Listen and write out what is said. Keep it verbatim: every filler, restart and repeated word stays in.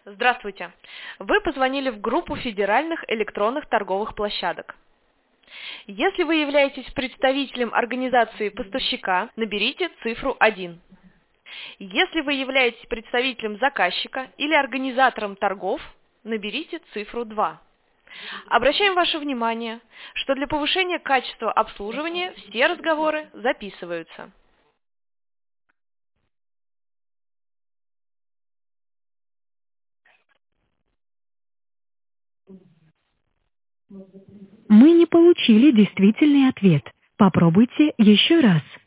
Здравствуйте! Вы позвонили в группу федеральных электронных торговых площадок. Если вы являетесь представителем организации поставщика, наберите цифру один. Если вы являетесь представителем заказчика или организатором торгов, наберите цифру два. Обращаем ваше внимание, что для повышения качества обслуживания все разговоры записываются. Мы не получили действительный ответ. Попробуйте еще раз.